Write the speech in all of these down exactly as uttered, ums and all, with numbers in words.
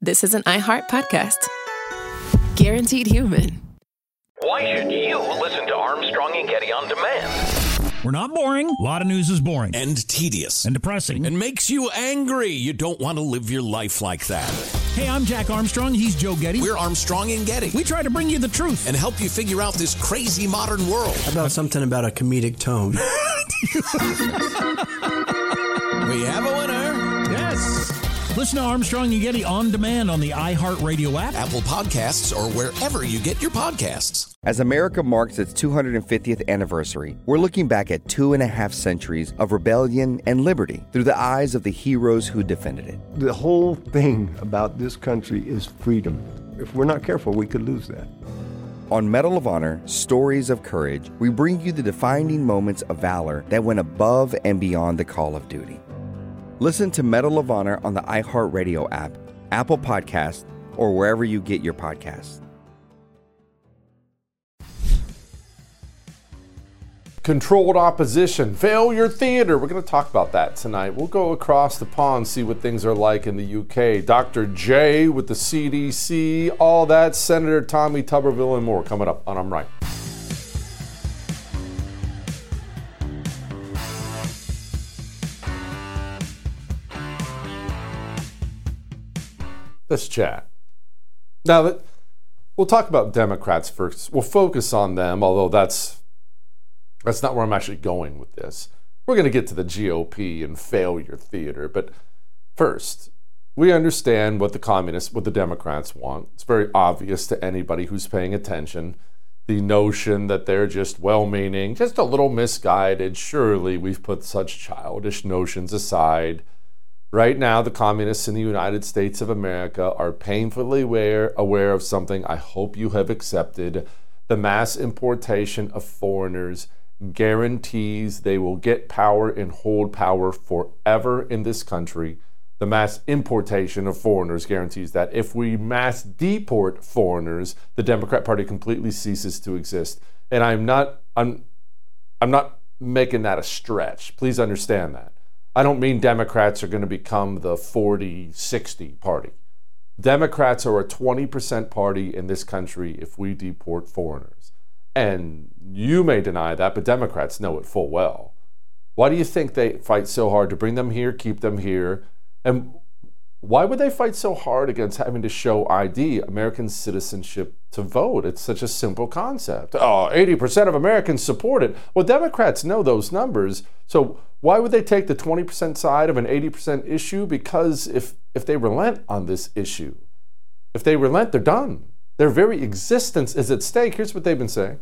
this is an iHeart podcast. Guaranteed Human. Why should you listen to Armstrong and Getty on demand? We're not boring. A lot of news is boring. And tedious. And depressing. And makes you angry. You don't want to live your life like that. Hey, I'm Jack Armstrong. He's Joe Getty. We're Armstrong and Getty. We try to bring you the truth. And help you figure out this crazy modern world. How about something about a comedic tone? We have a winner. Yes. Listen to Armstrong and Getty on demand on the iHeartRadio app, Apple Podcasts, or wherever you get your podcasts. As America marks its two hundred fiftieth anniversary, we're looking back at two and a half centuries of rebellion and liberty through the eyes of the heroes who defended it. The whole thing about this country is freedom. If we're not careful, we could lose that. On Medal of Honor, Stories of Courage, we bring you the defining moments of valor that went above and beyond the call of duty. Listen to Medal of Honor on the iHeartRadio app, Apple Podcasts, or wherever you get your podcasts. Controlled opposition, failure theater. We're going to talk about that tonight. We'll go across the pond, see what things are like in the U K. Doctor J with the C D C, all that, Senator Tommy Tuberville, and more coming up on I'm Right. Let's chat. Now, that we'll talk about Democrats first. We'll focus on them, although that's that's not where I'm actually going with this. We're going to get to the G O P and failure theater, but first, we understand what the communists, what the Democrats want. It's very obvious to anybody who's paying attention. The notion that they're just well-meaning, just a little misguided. Surely we've put such childish notions aside. Right now, the communists in the United States of America are painfully aware, aware of something I hope you have accepted. The mass importation of foreigners guarantees they will get power and hold power forever in this country. The mass importation of foreigners guarantees that. If we mass deport foreigners, the Democrat Party completely ceases to exist. And I'm not, I'm, I'm not making that a stretch. Please understand that. I don't mean Democrats are going to become the forty sixty party. Democrats are a twenty percent party in this country if we deport foreigners. And you may deny that, but Democrats know it full well. Why do you think they fight so hard to bring them here, keep them here? And why would they fight so hard against having to show I D, American citizenship, to vote? It's such a simple concept. Oh, eighty percent of Americans support it. Well, Democrats know those numbers. So why would they take the twenty percent side of an eighty percent issue? Because if, if they relent on this issue, if they relent, they're done. Their very existence is at stake. Here's what they've been saying.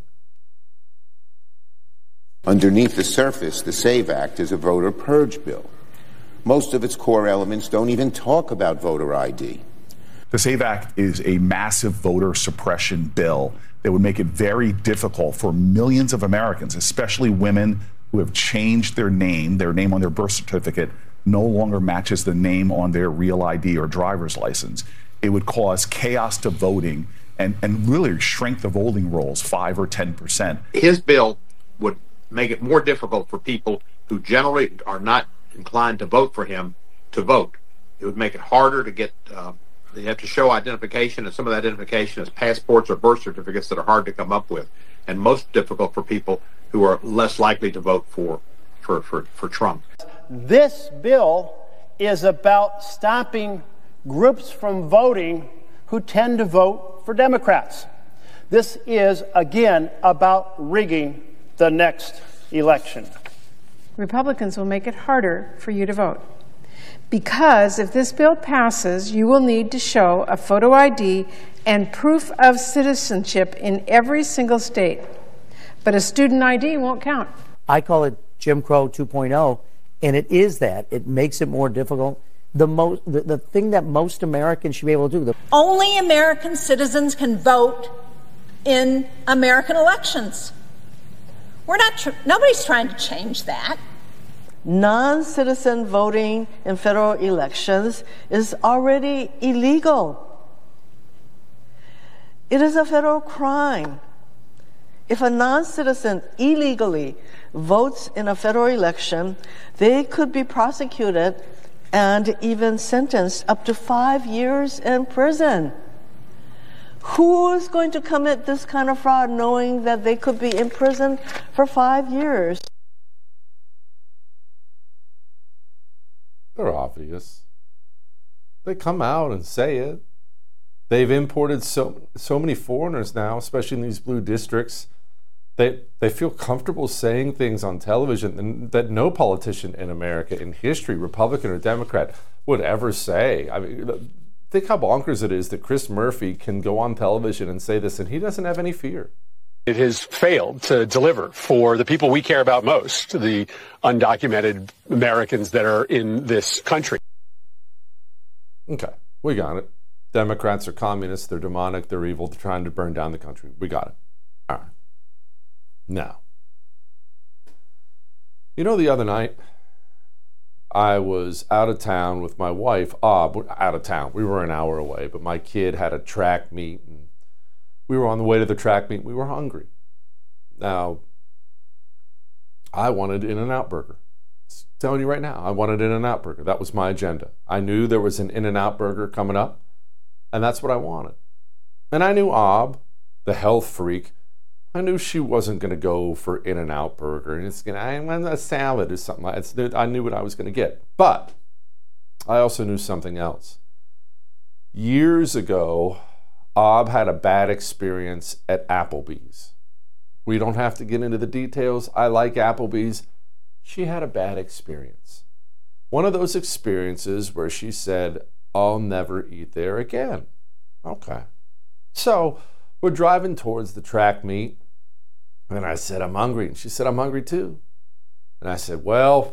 Underneath the surface, the SAVE Act is a voter purge bill. Most of its core elements don't even talk about voter I D. The SAVE Act is a massive voter suppression bill that would make it very difficult for millions of Americans, especially women who have changed their name, their name on their birth certificate no longer matches the name on their real I D or driver's license. It would cause chaos to voting and, and really shrink the voting rolls five or ten percent. His bill would make it more difficult for people who generally are not inclined to vote for him to vote. It would make it harder to get, uh, they have to show identification, and some of that identification is passports or birth certificates that are hard to come up with, and most difficult for people who are less likely to vote for, for, for, for Trump. This bill is about stopping groups from voting who tend to vote for Democrats. This is, again, about rigging the next election. Republicans will make it harder for you to vote. Because if this bill passes, you will need to show a photo I D and proof of citizenship in every single state. But a student I D won't count. I call it Jim Crow two point oh, and it is that. It makes it more difficult. The, most, the, the thing that most Americans should be able to do. The Only American citizens can vote in American elections. We're not, tr- nobody's trying to change that. Non-citizen voting in federal elections is already illegal. It is a federal crime. If a non-citizen illegally votes in a federal election, they could be prosecuted and even sentenced up to five years in prison. Who is going to commit this kind of fraud knowing that they could be in prison for five years? They're obvious. They come out and say it. They've imported so so many foreigners now, especially in these blue districts. They they feel comfortable saying things on television that no politician in America in history, Republican or Democrat, would ever say. I mean, think how bonkers it is that Chris Murphy can go on television and say this, and he doesn't have any fear. It has failed to deliver for the people we care about most, the undocumented Americans that are in this country. Okay, we got it. Democrats are communists, they're demonic, they're evil, they're trying to burn down the country. We got it. All right. Now, you know, the other night, I was out of town with my wife. Ah, uh, out of town. We were an hour away, but my kid had a track meet, and we were on the way to the track meet. We were hungry. Now, I wanted In-N-Out Burger. I'm telling you right now, I wanted In-N-Out Burger. That was my agenda. I knew there was an In-N-Out Burger coming up, and that's what I wanted. And I knew Ob, the health freak, I knew she wasn't going to go for In-N-Out Burger, and it's going to, I want a salad or something like that. I knew what I was going to get. But I also knew something else. Years ago, Ob had a bad experience at Applebee's. We don't have to get into the details. I like Applebee's. She had a bad experience. One of those experiences where she said, I'll never eat there again. Okay. So we're driving towards the track meet, and I said, I'm hungry. And she said, I'm hungry too. And I said, well,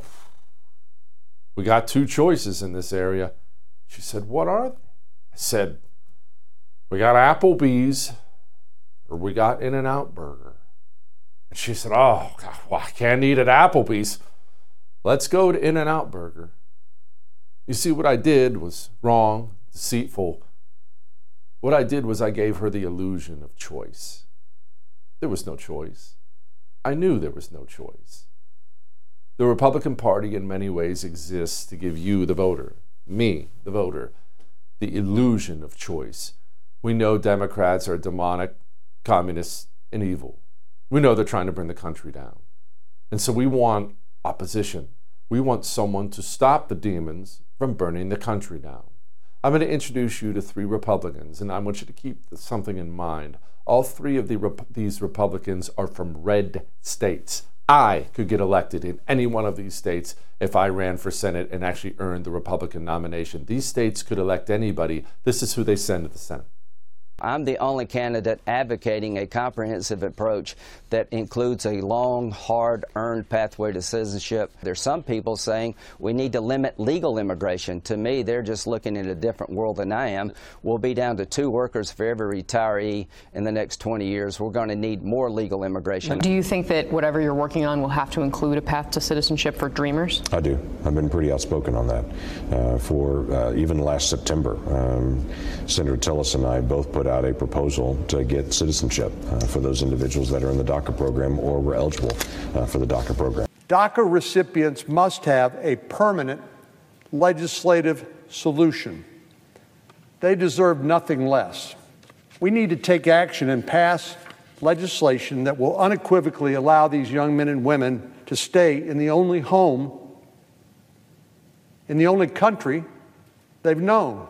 we got two choices in this area. She said, what are they? I said, we got Applebee's or we got In-N-Out Burger. And she said, oh, God, well, I can't eat at Applebee's. Let's go to In-N-Out Burger. You see, what I did was wrong, deceitful. What I did was I gave her the illusion of choice. There was no choice. I knew there was no choice. The Republican Party in many ways exists to give you, the voter, me, the voter, the illusion of choice. We know Democrats are demonic, communists, and evil. We know they're trying to bring the country down. And so we want opposition. We want someone to stop the demons from burning the country down. I'm going to introduce you to three Republicans, and I want you to keep something in mind. All three of the, these Republicans are from red states. I could get elected in any one of these states if I ran for Senate and actually earned the Republican nomination. These states could elect anybody. This is who they send to the Senate. I'm the only candidate advocating a comprehensive approach that includes a long, hard-earned pathway to citizenship. There's some people saying we need to limit legal immigration. To me, they're just looking at a different world than I am. We'll be down to two workers for every retiree in the next twenty years. We're going to need more legal immigration. Do you think that whatever you're working on will have to include a path to citizenship for Dreamers? I do. I've been pretty outspoken on that. Uh, for uh, even last September, um, Senator Tillis and I both put out a proposal to get citizenship uh, for those individuals that are in the DACA program or were eligible uh, for the DACA program. DACA recipients must have a permanent legislative solution. They deserve nothing less. We need to take action and pass legislation that will unequivocally allow these young men and women to stay in the only home, in the only country they've known.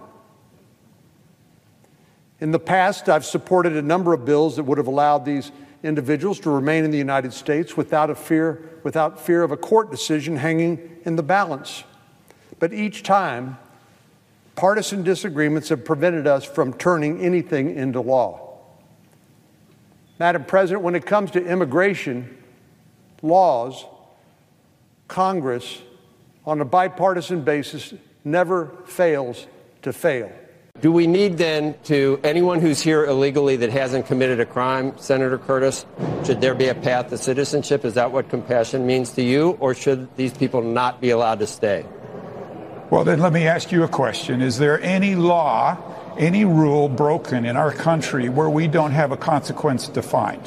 In the past, I've supported a number of bills that would have allowed these individuals to remain in the United States without a fear, without fear of a court decision hanging in the balance. But each time, partisan disagreements have prevented us from turning anything into law. Madam President, when it comes to immigration laws, Congress, on a bipartisan basis, never fails to fail. Do we need then to anyone who's here illegally that hasn't committed a crime, Senator Curtis, should there be a path to citizenship? Is that what compassion means to you, or should these people not be allowed to stay? Well, then let me ask you a question. Is there any law, any rule broken in our country where we don't have a consequence defined?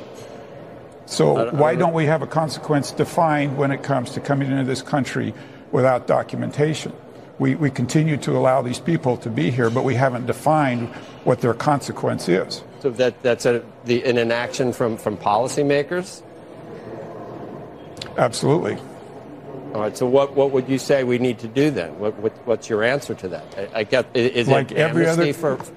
So why don't we have a consequence defined when it comes to coming into this country without documentation. We, we continue to allow these people to be here, but we haven't defined what their consequence is. So that that's a, the, an inaction from, from policymakers? Absolutely. All right. So what, what would you say we need to do then? What, what what's your answer to that? I, I get is like it every amnesty other, for?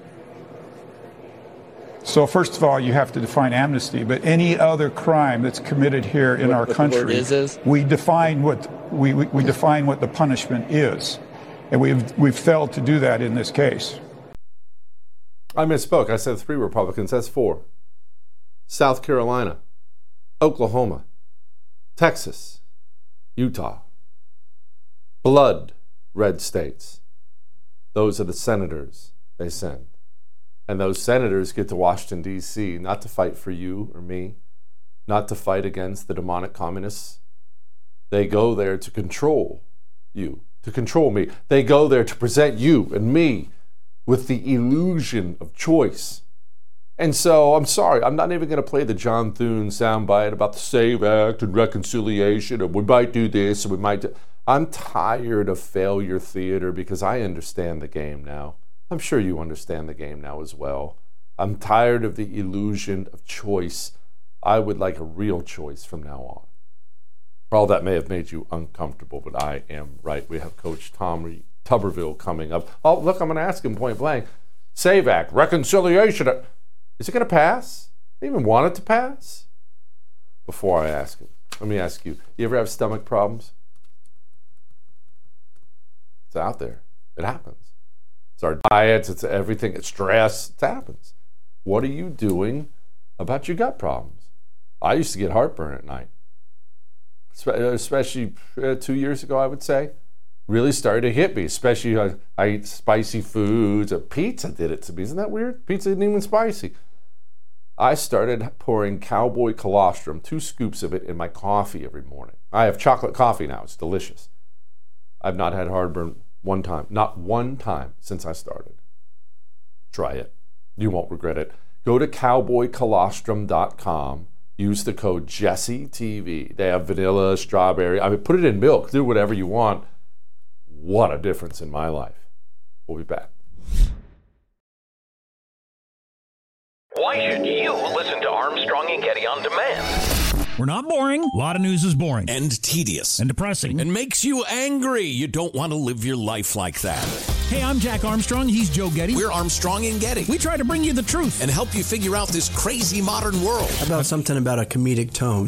So first of all, you have to define amnesty. But any other crime that's committed here in What- our what the country, word is is? we define what we, we, we define what the punishment is, and we've we've failed to do that in this case. I misspoke. I said three Republicans. That's four. South Carolina, Oklahoma, Texas, Utah. Blood red states. Those are the senators they send. And those senators get to Washington, D C, not to fight for you or me, not to fight against the demonic communists. They go there to control you, to control me. They go there to present you and me with the illusion of choice. And so, I'm sorry, I'm not even going to play the John Thune soundbite about the SAVE Act and reconciliation, and we might do this, and we might do... I'm tired of failure theater because I understand the game now. I'm sure you understand the game now as well. I'm tired of the illusion of choice. I would like a real choice from now on. All that may have made you uncomfortable, but I am right. We have Coach Tom Tuberville coming up. Oh, look, I'm going to ask him point blank. SAVE Act, reconciliation. Is it going to pass? Do you even want it to pass? Before I ask him, let me ask you, you ever have stomach problems? It's out there. It happens. It's our diets, it's everything, it's stress, it happens. What are you doing about your gut problems? I used to get heartburn at night, especially uh, two years ago, I would say. Really started to hit me, especially uh, I eat spicy foods. Uh, pizza did it to me. Isn't that weird? Pizza isn't even spicy. I started pouring Cowboy Colostrum, two scoops of it, in my coffee every morning. I have chocolate coffee now. It's delicious. I've not had heartburn one time. Not one time since I started. Try it. You won't regret it. Go to cowboy colostrum dot com. Use the code Jesse T V. They have vanilla, strawberry. I mean, put it in milk. Do whatever you want. What a difference in my life. We'll be back. Why should you listen to Armstrong and Getty on demand? We're not boring. A lot of news is boring. And tedious. And depressing. And makes you angry. You don't want to live your life like that. Hey, I'm Jack Armstrong. He's Joe Getty. We're Armstrong and Getty. We try to bring you the truth. And help you figure out this crazy modern world. How about something about a comedic tone?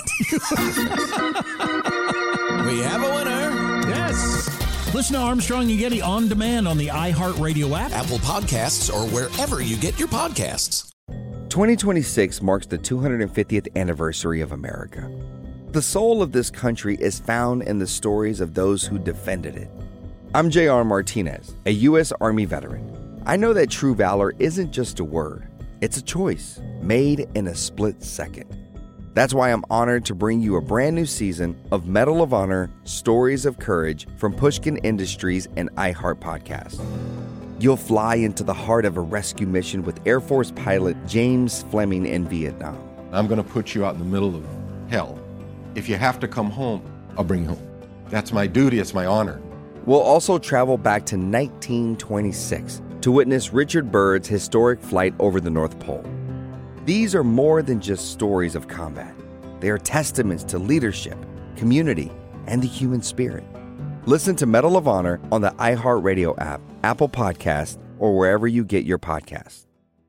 We have a winner. Yes. Listen to Armstrong and Getty on demand on the iHeartRadio app, Apple Podcasts, or wherever you get your podcasts. twenty twenty-six marks the two hundred fiftieth anniversary of America. The soul of this country is found in the stories of those who defended it. I'm J R Martinez, a U S Army veteran. I know that true valor isn't just a word. It's a choice made in a split second. That's why I'm honored to bring you a brand new season of Medal of Honor Stories of Courage from Pushkin Industries and iHeart Podcast. You'll fly into the heart of a rescue mission with Air Force pilot James Fleming in Vietnam. I'm going to put you out in the middle of hell. If you have to come home, I'll bring you home. That's my duty, it's my honor. We'll also travel back to nineteen twenty-six to witness Richard Byrd's historic flight over the North Pole. These are more than just stories of combat. They are testaments to leadership, community, and the human spirit. Listen to Medal of Honor on the iHeartRadio app, Apple Podcasts, or wherever you get your podcasts.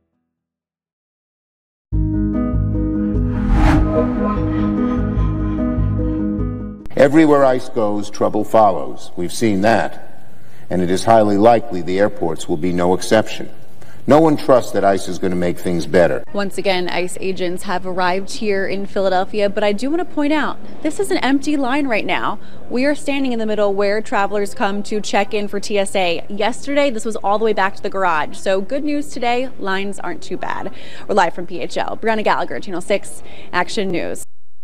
Everywhere ICE goes, trouble follows. We've seen that. And it is highly likely the airports will be no exception. No one trusts that ICE is going to make things better. Once again, ICE agents have arrived here in Philadelphia, but I do want to point out, this is an empty line right now. We are standing in the middle where travelers come to check in for T S A. Yesterday, this was all the way back to the garage. So good news today, lines aren't too bad. We're live from P H L. Brianna Gallagher, Channel six, Action News.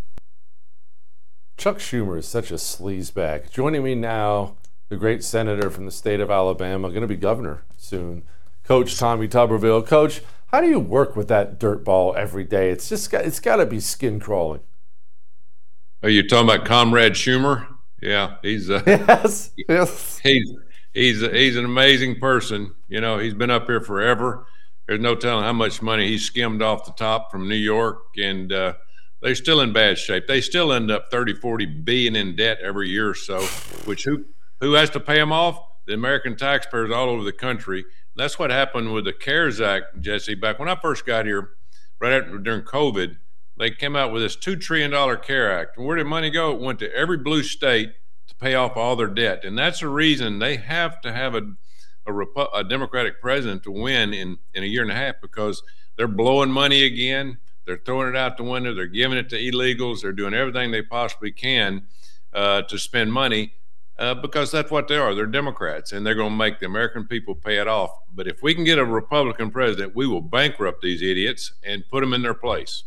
Chuck Schumer is such a sleazebag. Joining me now, the great senator from the state of Alabama, going to be governor soon, Coach Tommy Tuberville. Coach, how do you work with that dirt ball every day? It's just got, it's got to be skin crawling. Are you talking about Comrade Schumer? Yeah, he's uh, yes, yes. He's he's he's an amazing person. You know, he's been up here forever. There's no telling how much money he skimmed off the top from New York, and uh, they're still in bad shape. They still end up thirty, forty billion in debt every year or so, which who who has to pay them off? The American taxpayers all over the country. That's what happened with the CARES Act, Jesse. Back when I first got here, right after, during COVID, they came out with this two trillion dollars CARE Act. And where did money go? It went to every blue state to pay off all their debt. And that's the reason they have to have a, a, Repu- a Democratic president to win in, in a year and a half, because they're blowing money again. They're throwing it out the window. They're giving it to illegals. They're doing everything they possibly can uh, to spend money uh, because that's what they are. They're Democrats, and they're going to make the American people pay it off. But if we can get a Republican president, we will bankrupt these idiots and put them in their place.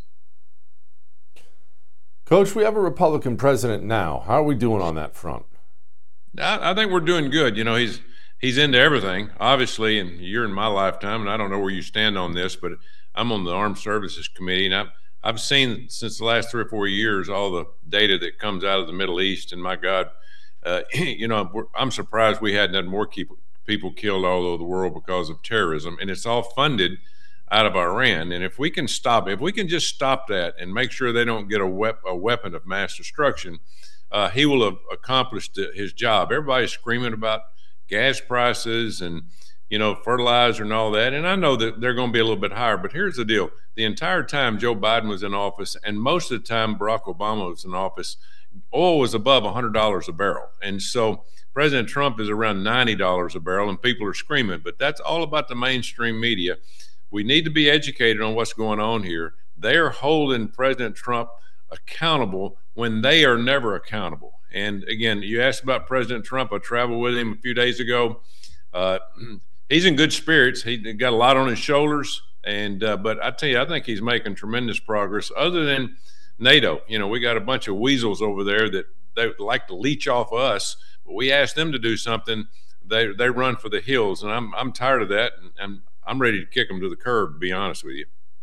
Coach, we have a Republican president now. How are we doing on that front? I, I think we're doing good. You know, he's he's into everything, obviously, and you're in my lifetime, and I don't know where you stand on this, but I'm on the Armed Services Committee, and I've, I've seen since the last three or four years all the data that comes out of the Middle East, and my God, uh, you know, we're, I'm surprised we hadn't had more people, people killed all over the world because of terrorism, and it's all funded out of Iran. And if we can stop, if we can just stop that and make sure they don't get a, wep- a weapon of mass destruction, uh, he will have accomplished his job. Everybody's screaming about gas prices and, you know, fertilizer and all that. And I know that they're going to be a little bit higher, but here's the deal. The entire time Joe Biden was in office, and most of the time Barack Obama was in office, oil was above one hundred dollars a barrel. And so President Trump is around ninety dollars a barrel, and people are screaming. But that's all about the mainstream media. We need to be educated on what's going on here. They are holding President Trump accountable when they are never accountable. And again, you asked about President Trump. I traveled with him a few days ago. Uh, he's in good spirits. He got a lot on his shoulders. And uh, but I tell you, I think he's making tremendous progress. Other than NATO, you know, we got a bunch of weasels over there that they like to leech off us. But we ask them to do something, they they run for the hills. And I'm I'm tired of that. And I'm I'm ready to kick them to the curb, to be honest with you.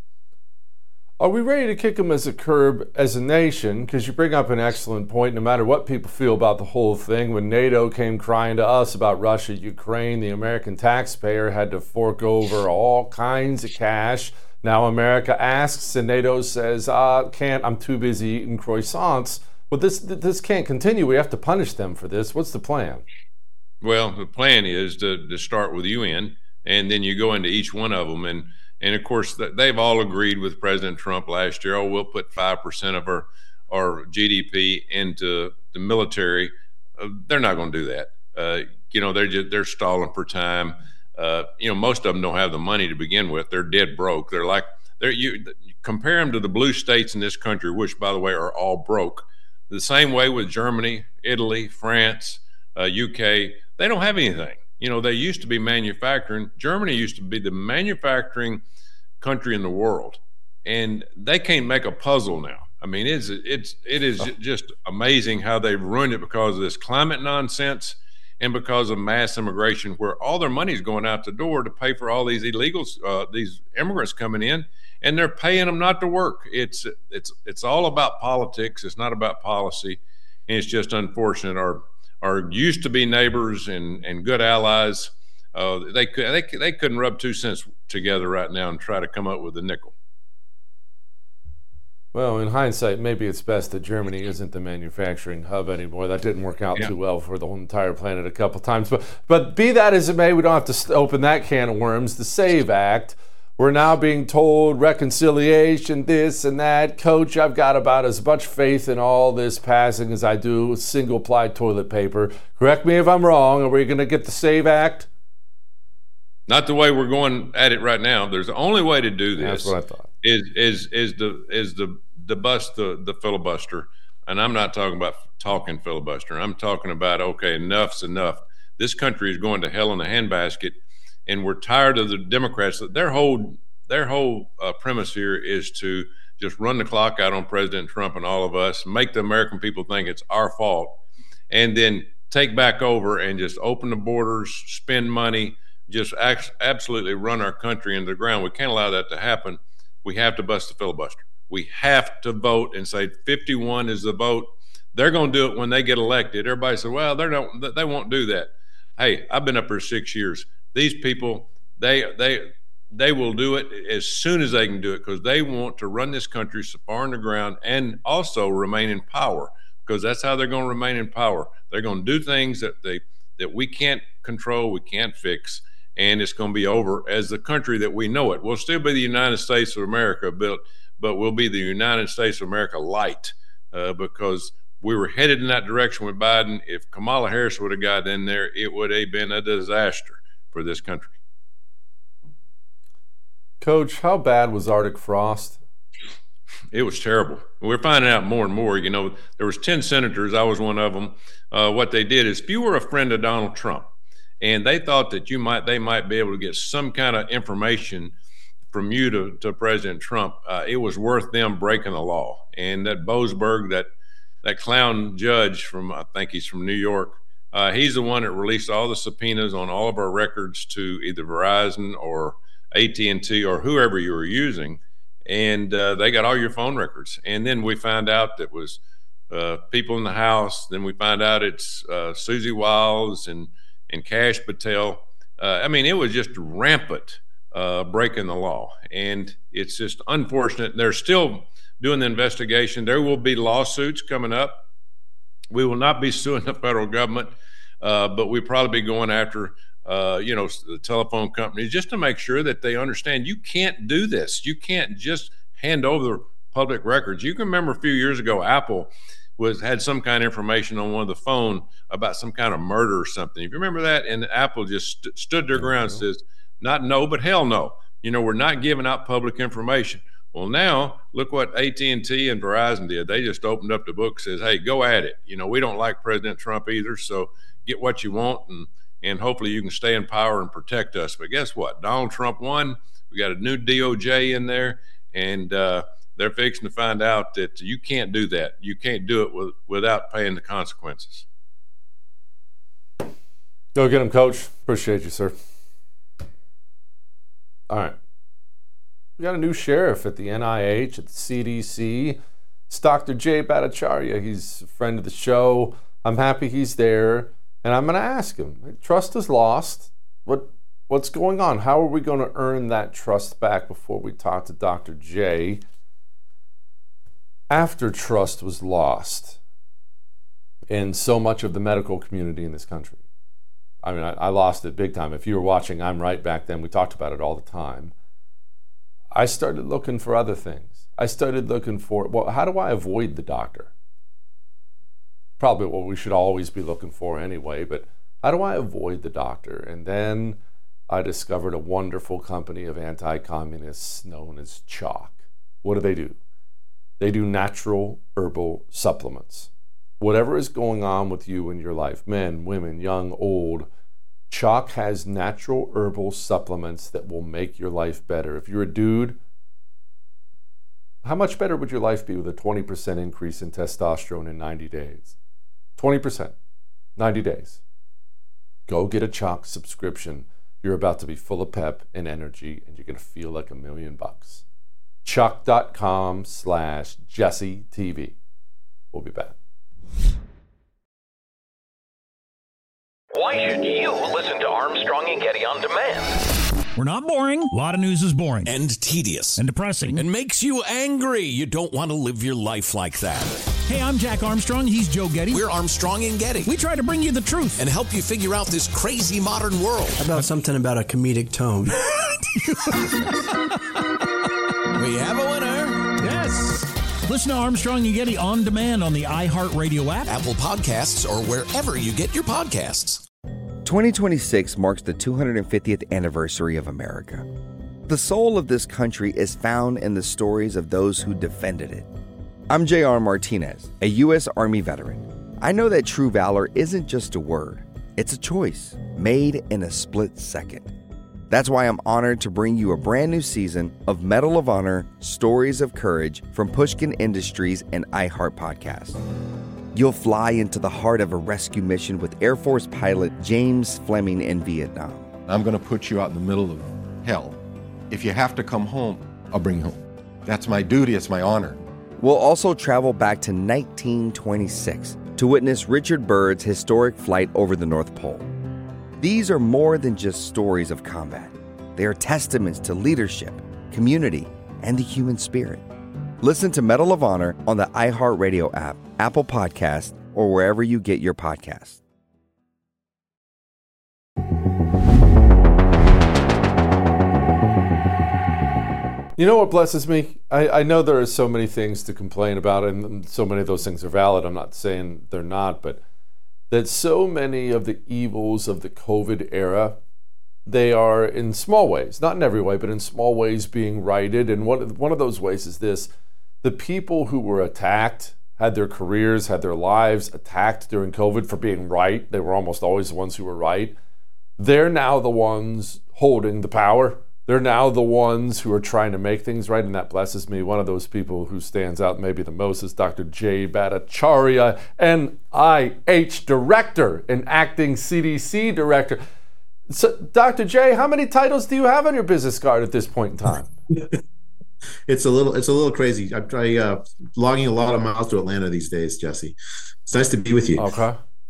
Are we ready to kick them as a curb as a nation? Because you bring up an excellent point. No matter what people feel about the whole thing, when NATO came crying to us about Russia, Ukraine, the American taxpayer had to fork over all kinds of cash. Now America asks, and NATO says, uh, can't, I'm too busy eating croissants. But this this can't continue. We have to punish them for this. What's the plan? Well, the plan is to, to start with U N, and then you go into each one of them. And And of course, they've all agreed with President Trump last year. Oh, we'll put five percent of our, our G D P into the military. Uh, they're not going to do that. Uh, you know, they're just, they're stalling for time. Uh, you know, most of them don't have the money to begin with. They're dead broke. They're like, they're you compare them to the blue states in this country, which, by the way, are all broke. The same way with Germany, Italy, France, uh, U K. They don't have anything. You know, they used to be manufacturing. Germany used to be the manufacturing country in the world, and they can't make a puzzle now. I mean, it's it's it is just amazing how they've ruined it because of this climate nonsense and because of mass immigration, where all their money is going out the door to pay for all these illegals, uh, these immigrants coming in, and they're paying them not to work. It's it's it's all about politics. It's not about policy, and it's just unfortunate. Our Our used to be neighbors and, and good allies, uh, they could they they couldn't rub two cents together right now and try to come up with a nickel. Well, in hindsight, maybe it's best that Germany isn't the manufacturing hub anymore. That didn't work out yeah. too well for the whole entire planet a couple times. But but be that as it may, we don't have to open that can of worms. The SAVE Act. We're now being told reconciliation, this and that. Coach, I've got about as much faith in all this passing as I do single-ply toilet paper. Correct me if I'm wrong. Are we going to get the SAVE Act? Not the way we're going at it right now. There's the only way to do this. That's what I thought. Is is is the is the the bust the the filibuster, and I'm not talking about talking filibuster. I'm talking about okay, enough's enough. This country is going to hell in a handbasket. And we're tired of the Democrats. Their whole their whole uh, premise here is to just run the clock out on President Trump and all of us, make the American people think it's our fault, and then take back over and just open the borders, spend money, just act, absolutely run our country into the ground. We can't allow that to happen. We have to bust the filibuster. We have to vote and say fifty-one is the vote. they're going to do it when they get elected. Everybody said, well, they don't, they won't do that. Hey, I've been up here six years. These people, they, they, they will do it as soon as they can do it because they want to run this country so far on the ground and also remain in power because that's how they're going to remain in power. They're going to do things that they, that we can't control, we can't fix, and it's going to be over as the country that we know it. We'll still be the United States of America, but, but we'll be the United States of America light uh, because we were headed in that direction with Biden. If Kamala Harris would have got in there, it would have been a disaster for this country. Coach, how bad was Arctic frost? It was terrible. We're finding out more and more. You know, there was ten senators. I was one of them. Uh, what they did is, if you were a friend of Donald Trump, and they thought that you might, they might be able to get some kind of information from you to, to President Trump, uh, it was worth them breaking the law. And that Boasberg, that that clown judge from, I think he's from New York, uh, he's the one that released all the subpoenas on all of our records to either Verizon or A T and T or whoever you were using. And uh, they got all your phone records. And then we found out that was uh, people in the house. Then we find out it's uh, Susie Wiles and, and Kash Patel. Uh, I mean, it was just rampant uh, breaking the law. And it's just unfortunate. They're still doing the investigation. There will be lawsuits coming up. We will not be suing the federal government, uh, but we'll probably be going after Uh, you know, the telephone companies, just to make sure that they understand you can't do this. You can't just hand over public records. You can remember a few years ago, Apple was had some kind of information on one of the phone about some kind of murder or something. If you remember that, and Apple just st- stood their ground and says, not no, but hell no. You know, we're not giving out public information. Well, now look what A T and T and Verizon did. They just opened up the book, says, hey, go at it. You know, we don't like President Trump either, so get what you want, and and hopefully you can stay in power and protect us. But guess what? Donald Trump won. We got a new D O J in there, and uh, they're fixing to find out that you can't do that. You can't do it with, without paying the consequences. Go get him, Coach. Appreciate you, sir. All right. We got a new sheriff at the N I H, at the C D C. It's Doctor Jay Bhattacharya. He's a friend of the show. I'm happy he's there. And I'm going to ask him, trust is lost. What What's going on? How are we going to earn that trust back before we talk to Doctor J? After trust was lost in so much of the medical community in this country. I mean, I, I lost it big time. If you were watching I'm Right back then, we talked about it all the time. I started looking for other things. I started looking for, well, how do I avoid the doctor? Probably what we should always be looking for anyway, but how do I avoid the doctor? And then I discovered a wonderful company of anti-communists known as Choq. What do they do? They do natural herbal supplements. Whatever is going on with you in your life, men, women, young, old, Choq has natural herbal supplements that will make your life better. If you're a dude, how much better would your life be with a twenty percent increase in testosterone in ninety days? twenty percent, ninety days. Go get a Choq subscription. You're about to be full of pep and energy, and you're going to feel like a million bucks. Choq.com slash Jesse TV. We'll be back. Why should you listen to Armstrong and Getty on demand? We're not boring. A lot of news is boring. And tedious. And depressing. And makes you angry. You don't want to live your life like that. Hey, I'm Jack Armstrong. He's Joe Getty. We're Armstrong and Getty. We try to bring you the truth. And help you figure out this crazy modern world. How about something about a comedic tone? We have a winner. Yes. Listen to Armstrong and Getty on demand on the iHeartRadio app, Apple Podcasts, or wherever you get your podcasts. twenty twenty-six marks the two hundred fiftieth anniversary of America. The soul of this country is found in the stories of those who defended it. I'm J R Martinez, a U S Army veteran. I know that true valor isn't just a word. It's a choice made in a split second. That's why I'm honored to bring you a brand new season of Medal of Honor Stories of Courage from Pushkin Industries and iHeart Podcast. You'll fly into the heart of a rescue mission with Air Force pilot James Fleming in Vietnam. I'm going to put you out in the middle of hell. If you have to come home, I'll bring you home. That's my duty. It's my honor. We'll also travel back to nineteen twenty-six to witness Richard Byrd's historic flight over the North Pole. These are more than just stories of combat. They are testaments to leadership, community, and the human spirit. Listen to Medal of Honor on the iHeartRadio app, Apple Podcasts, or wherever you get your podcasts. You know what blesses me? I, I know there are so many things to complain about, and so many of those things are valid. I'm not saying they're not, but that so many of the evils of the COVID era, they are in small ways, not in every way, but in small ways being righted. And one, one of those ways is this: the people who were attacked, had their careers, had their lives attacked during COVID for being right. They were almost always the ones who were right. They're now the ones holding the power. They're now the ones who are trying to make things right, and that blesses me. One of those people who stands out maybe the most is Doctor Jay Bhattacharya, N I H director and acting C D C director. So, Doctor Jay, how many titles do you have on your business card at this point in time? It's a little, it's a little crazy. I'm trying, uh, logging a lot of miles to Atlanta these days, Jesse. It's nice to be with you. Okay.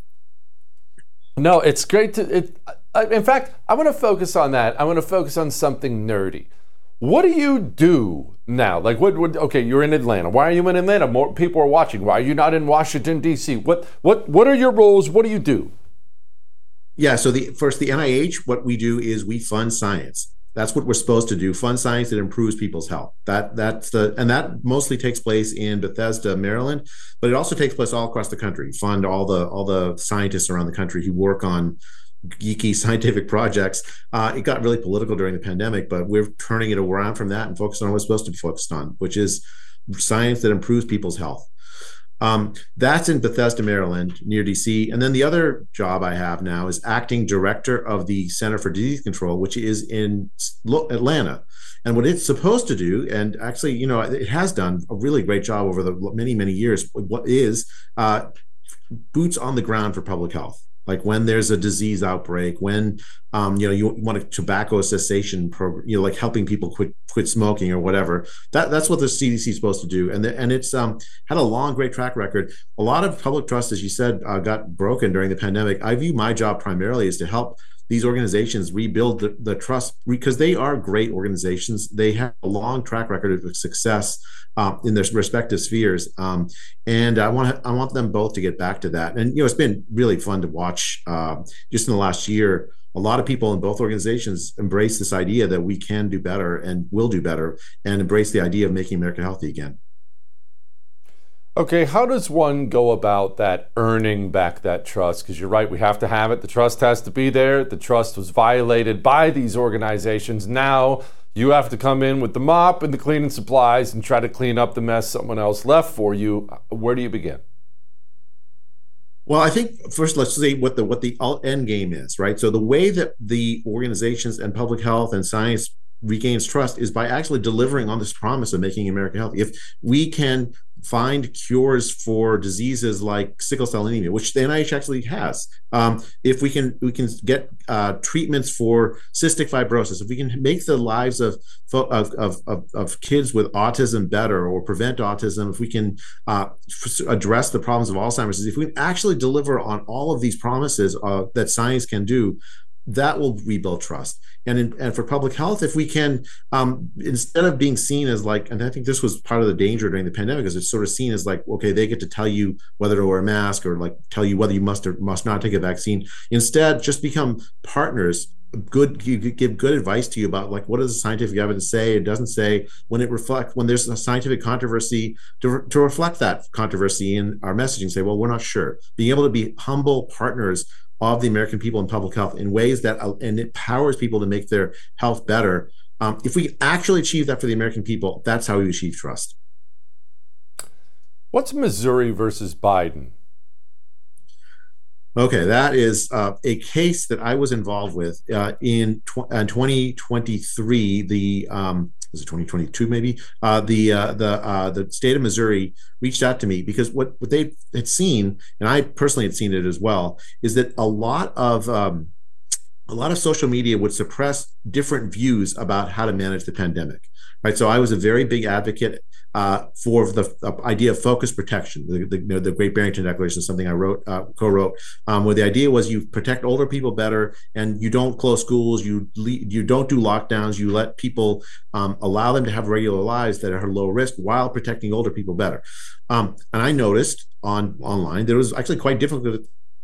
No, it's great to. It, in fact, I want to focus on that. I want to focus on something nerdy. What do you do now? Like, what? what okay, you're in Atlanta. Why are you in Atlanta? More people are watching. Why are you not in Washington D C? What? What? What are your roles? What do you do? Yeah. So the first, the N I H. What we do is we fund science. That's what we're supposed to do. Fund science that improves people's health. That that's the and that mostly takes place in Bethesda, Maryland, but it also takes place all across the country. Fund all the all the scientists around the country who work on geeky scientific projects. Uh, it got really political during the pandemic, but we're turning it around from that and focusing on what's supposed to be focused on, which is science that improves people's health. Um, that's in Bethesda, Maryland, near D C. And then the other job I have now is acting director of the Center for Disease Control, which is in Atlanta. And what it's supposed to do, and actually, you know, it has done a really great job over the many, many years, what is uh, boots on the ground for public health. Like when there's a disease outbreak, when um, you know you want a tobacco cessation program, you know, like helping people quit quit smoking or whatever. That that's what the C D C is supposed to do, and the, and it's um, had a long, great track record. A lot of public trust, as you said, uh, got broken during the pandemic. I view my job primarily as to help these organizations rebuild the, the trust, because they are great organizations. They have a long track record of success uh, in their respective spheres, um, and I want I want them both to get back to that. And you know, it's been really fun to watch. Uh, just in the last year, a lot of people in both organizations embrace this idea that we can do better and will do better, and embrace the idea of making America healthy again. Okay, how does one go about that, earning back that trust? Because you're right, we have to have it. The trust has to be there. The trust was violated by these organizations. Now you have to come in with the mop and the cleaning supplies and try to clean up the mess someone else left for you. Where do you begin? Well, I think first let's see what the what the end game is, right? So the way that the organizations and public health and science regains trust is by actually delivering on this promise of making America healthy. If we can find cures for diseases like sickle cell anemia, which the N I H actually has, um, if we can we can get uh, treatments for cystic fibrosis, if we can make the lives of of, of, of, of kids with autism better, or prevent autism, if we can uh, address the problems of Alzheimer's, if we can actually deliver on all of these promises uh, that science can do, that will rebuild trust. And in, and for public health, if we can, um, instead of being seen as like, and I think this was part of the danger during the pandemic, is it's sort of seen as like, okay, they get to tell you whether to wear a mask, or like tell you whether you must or must not take a vaccine. Instead, just become partners. Good, you give good advice to you about like, what does the scientific evidence say? It doesn't say. When it reflect, when there's a scientific controversy, to, to reflect that controversy in our messaging, say, well, we're not sure. Being able to be humble partners of the American people in public health in ways that, uh, and it empowers people to make their health better. Um, if we actually achieve that for the American people, that's how we achieve trust. What's Missouri versus Biden? Okay, that is uh, a case that I was involved with uh, in tw- uh, twenty twenty-three. The um, was it twenty twenty-two maybe? Uh, the uh, the uh, the state of Missouri reached out to me because what, what they had seen, and I personally had seen it as well, is that a lot of um, a lot of social media would suppress different views about how to manage the pandemic. Right, so I was a very big advocate uh, for the uh, idea of focus protection. The, the, you know, the Great Barrington Declaration is something I wrote, uh, co-wrote, um, where the idea was you protect older people better, and you don't close schools, you you don't do lockdowns, you let people um, allow them to have regular lives that are low risk while protecting older people better. Um, and I noticed on online there was actually quite difficult.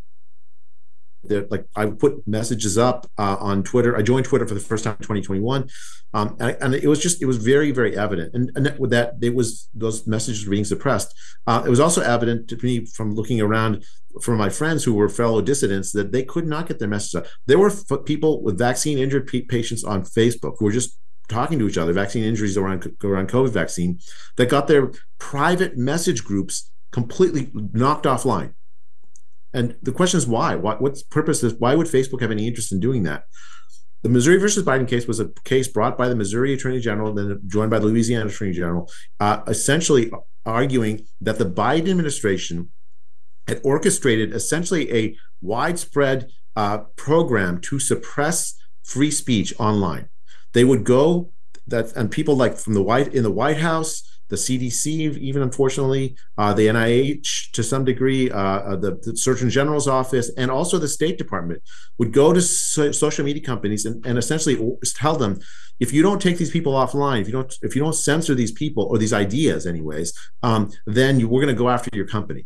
That, like I put messages up uh, on Twitter. I joined Twitter for the first time in twenty twenty-one, um, and, and it was just it was very very evident, and, and with that it was those messages were being suppressed. Uh, it was also evident to me from looking around from my friends who were fellow dissidents that they could not get their messages out. There were f- people with vaccine injured p- patients on Facebook who were just talking to each other, vaccine injuries around around COVID vaccine, that got their private message groups completely knocked offline. And the question is why? What, what's the purpose is? Why would Facebook have any interest in doing that? The Missouri versus Biden case was a case brought by the Missouri Attorney General, then joined by the Louisiana Attorney General, uh, essentially arguing that the Biden administration had orchestrated essentially a widespread uh, program to suppress free speech online. They would go that, and people like from the White in the White House, the C D C, even unfortunately, uh, the N I H to some degree, uh, the, the Surgeon General's office, and also the State Department would go to so- social media companies and, and essentially tell them, if you don't take these people offline, if you don't, if you don't censor these people or these ideas, anyways, um, then you, we're going to go after your company.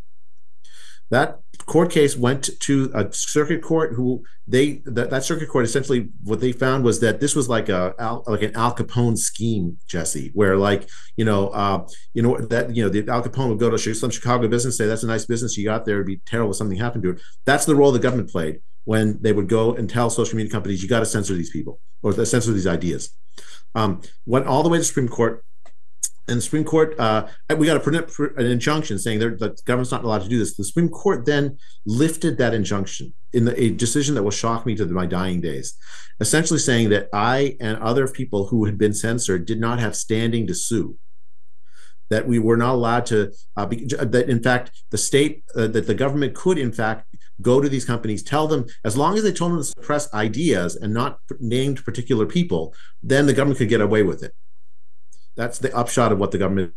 That court case went to a circuit court who they that, that circuit court essentially what they found was that this was like a like an Al Capone scheme, Jesse, where like you know uh, you know that you know the Al Capone would go to some Chicago business, say that's a nice business you got there, it'd be terrible if something happened to it. That's the role the government played when they would go and tell social media companies you got to censor these people or censor these ideas. Um, went all the way to the Supreme Court. And the Supreme Court, uh, we got a, an injunction saying that the government's not allowed to do this. The Supreme Court then lifted that injunction in the, a decision that will shock me to the, my dying days, essentially saying that I and other people who had been censored did not have standing to sue, that we were not allowed to, uh, be, that in fact, the state, uh, that the government could in fact go to these companies, tell them, as long as they told them to suppress ideas and not named particular people, then the government could get away with it. That's the upshot of what the government.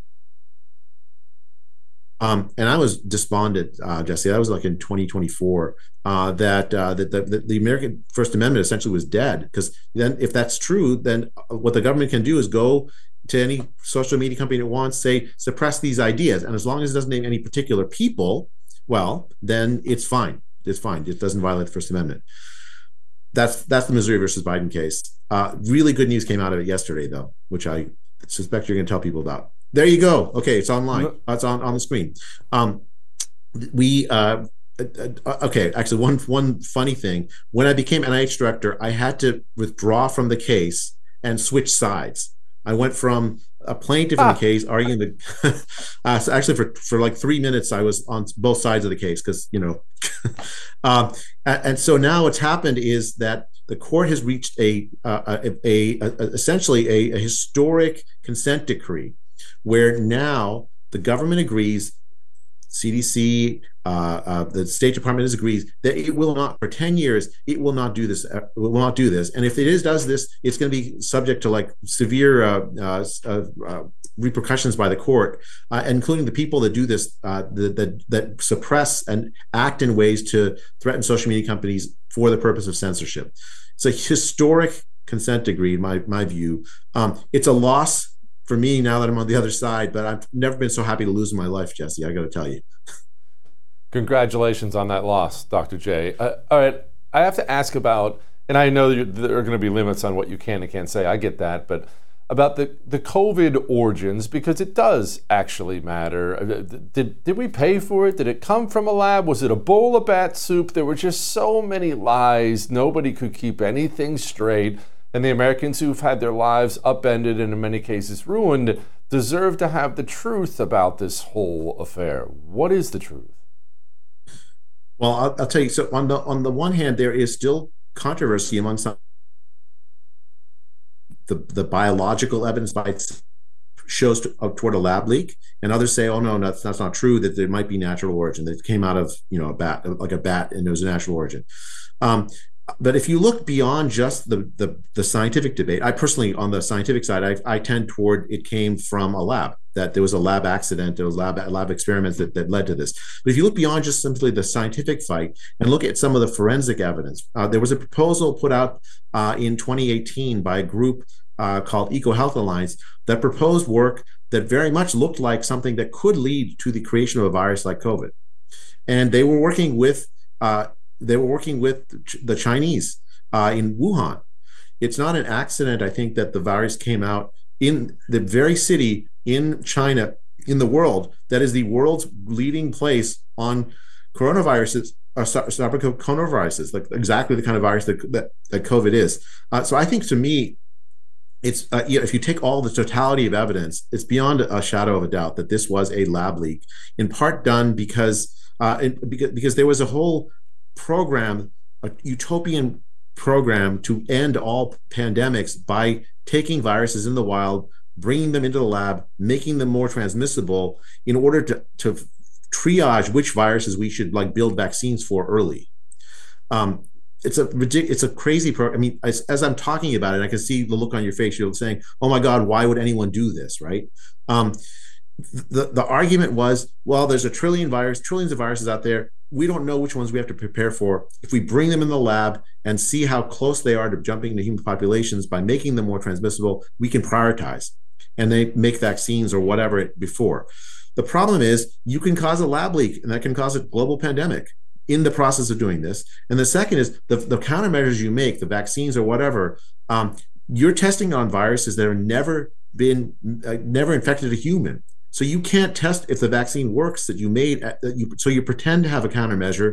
Um, and I was despondent, uh, Jesse. That was like in twenty twenty-four. Uh, that uh, that the, the, the American First Amendment essentially was dead. Because then, if that's true, then what the government can do is go to any social media company that wants, say, suppress these ideas, and as long as it doesn't name any particular people, well, then it's fine. It's fine. It doesn't violate the First Amendment. That's that's the Missouri versus Biden case. Uh, really good news came out of it yesterday, though, which I suspect you're going to tell people about. There you go. Okay, it's online. Uh, it's on, on the screen. Um, we uh, uh, okay. Actually, one one funny thing: when I became N I H director, I had to withdraw from the case and switch sides. I went from a plaintiff ah. in the case arguing the. uh, so actually, for for like three minutes, I was on both sides of the case because you know. um, and, and so now what's happened is that the court has reached a, uh, a, a, a essentially a, a historic consent decree, where now the government agrees, C D C, uh, uh, the State Department is agrees that it will not, for ten years, it will not do this. Uh, will not do this, and if it is does this, it's going to be subject to like severe uh, uh, uh, repercussions by the court, uh, including the people that do this, uh, that, that that suppress and act in ways to threaten social media companies for the purpose of censorship. It's a historic consent decree, in my my view. Um, it's a loss for me now that I'm on the other side, but I've never been so happy to lose in my life, Jesse. I got to tell you. Congratulations on that loss, Doctor J. Uh, all right, I have to ask about, and I know there are going to be limits on what you can and can't say. I get that, but about the, the COVID origins, because it does actually matter. Did did we pay for it? Did it come from a lab? Was it a bowl of bat soup? There were just so many lies. Nobody could keep anything straight. And the Americans who've had their lives upended and in many cases ruined deserve to have the truth about this whole affair. What is the truth? Well, I'll, I'll tell you. So on the on the one hand, there is still controversy among some. The, the biological evidence by itself shows to, uh, toward a lab leak, and others say, "Oh no, that's that's not true. That there might be natural origin. That it came out of you know a bat, like a bat, and it was a natural origin." Um, but if you look beyond just the, the, the scientific debate, I personally, on the scientific side, I, I tend toward it came from a lab, that there was a lab accident, there was lab lab experiments that, that led to this. But if you look beyond just simply the scientific fight and look at some of the forensic evidence, uh, there was a proposal put out uh, in twenty eighteen by a group uh, called EcoHealth Alliance that proposed work that very much looked like something that could lead to the creation of a virus like COVID. And they were working with uh, they were working with the Chinese uh, in Wuhan. It's not an accident, I think, that the virus came out in the very city in China, in the world, that is the world's leading place on coronaviruses, or coronaviruses, like exactly the kind of virus that, that, that COVID is. Uh, so I think, to me, it's uh, you know, if you take all the totality of evidence, it's beyond a shadow of a doubt that this was a lab leak, in part done because uh, it, because, because there was a whole program, a utopian program to end all pandemics by taking viruses in the wild, bringing them into the lab, making them more transmissible in order to, to triage which viruses we should like build vaccines for early. Um, it's a it's a crazy program. I mean, as, as I'm talking about it, I can see the look on your face. You're saying, "Oh my God, why would anyone do this?" Right? Um, the the argument was, well, there's a trillion virus, trillions of viruses out there. We don't know which ones we have to prepare for. If we bring them in the lab and see how close they are to jumping into human populations by making them more transmissible, we can prioritize and they make vaccines or whatever before. The problem is you can cause a lab leak, and that can cause a global pandemic in the process of doing this. And the second is the, the countermeasures you make, the vaccines or whatever, um, you're testing on viruses that have never been, uh, never infected a human. So you can't test if the vaccine works that you made. That you, so you pretend to have a countermeasure,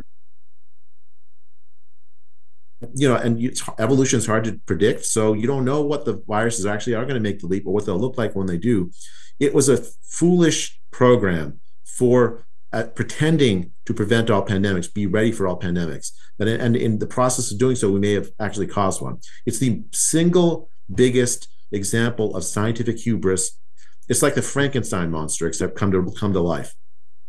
you know, and you, evolution is hard to predict. So you don't know what the viruses actually are going to make the leap or what they'll look like when they do. It was a foolish program for uh, pretending to prevent all pandemics, be ready for all pandemics. But in, and in the process of doing so, we may have actually caused one. It's the single biggest example of scientific hubris. It's like the Frankenstein monster, except come to come to life.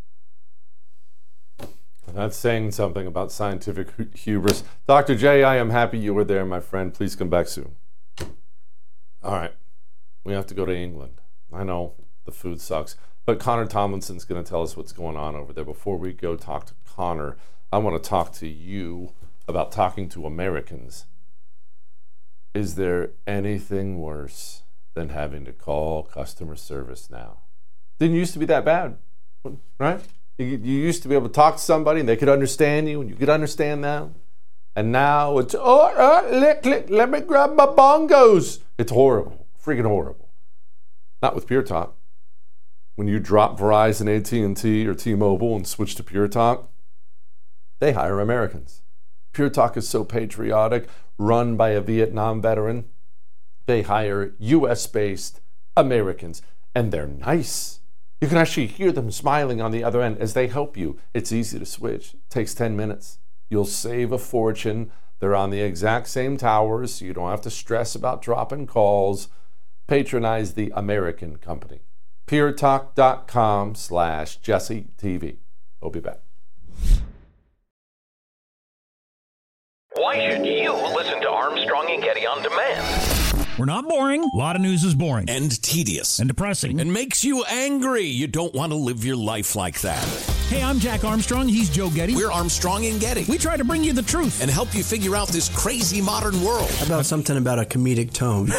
That's saying something about scientific hubris. Doctor J, I am happy you were there, my friend. Please come back soon. All right. We have to go to England. I know the food sucks, but Connor Tomlinson's going to tell us what's going on over there. Before we go talk to Connor, I want to talk to you about talking to Americans. Is there anything worse than having to call customer service now? Didn't used to be that bad, right? You, you used to be able to talk to somebody and they could understand you and you could understand them. And now it's, oh, uh, let, let, let me grab my bongos. It's horrible, freaking horrible. Not with Pure Talk. When you drop Verizon, A T and T, or T-Mobile and switch to Pure Talk, they hire Americans. Pure Talk is so patriotic, run by a Vietnam veteran. They hire U S-based Americans, and they're nice. You can actually hear them smiling on the other end as they help you. It's easy to switch. It takes ten minutes. You'll save a fortune. They're on the exact same towers, so you don't have to stress about dropping calls. Patronize the American company. puretalk.com slash Jesse TV. We'll be back. Why should you listen to Armstrong and Getty on demand? We're not boring. A lot of news is boring. And tedious. And depressing. And makes you angry. You don't want to live your life like that. Hey, I'm Jack Armstrong. He's Joe Getty. We're Armstrong and Getty. We try to bring you the truth. And help you figure out this crazy modern world. How about something about a comedic tone?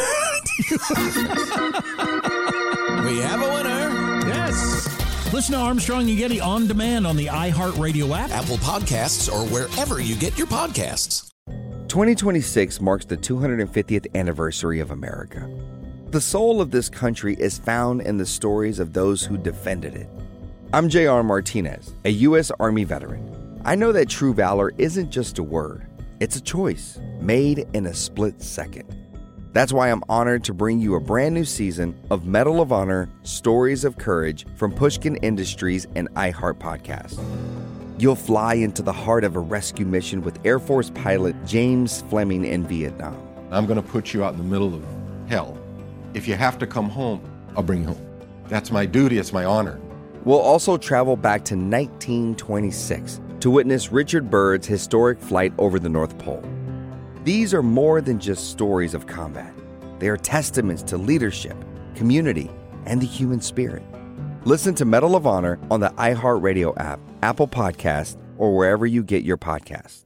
We have a winner. Yes. Listen to Armstrong and Getty on demand on the iHeartRadio app, Apple Podcasts, or wherever you get your podcasts. twenty twenty-six marks the two hundred fiftieth anniversary of America. The soul of this country is found in the stories of those who defended it. I'm J R Martinez, a U S Army veteran. I know that true valor isn't just a word, it's a choice made in a split second. That's why I'm honored to bring you a brand new season of Medal of Honor Stories of Courage from Pushkin Industries and iHeart Podcast. You'll fly into the heart of a rescue mission with Air Force pilot James Fleming in Vietnam. I'm going to put you out in the middle of hell. If you have to come home, I'll bring you home. That's my duty, it's my honor. We'll also travel back to nineteen twenty-six to witness Richard Byrd's historic flight over the North Pole. These are more than just stories of combat. They are testaments to leadership, community, and the human spirit. Listen to Medal of Honor on the iHeartRadio app, Apple Podcasts, or wherever you get your podcasts.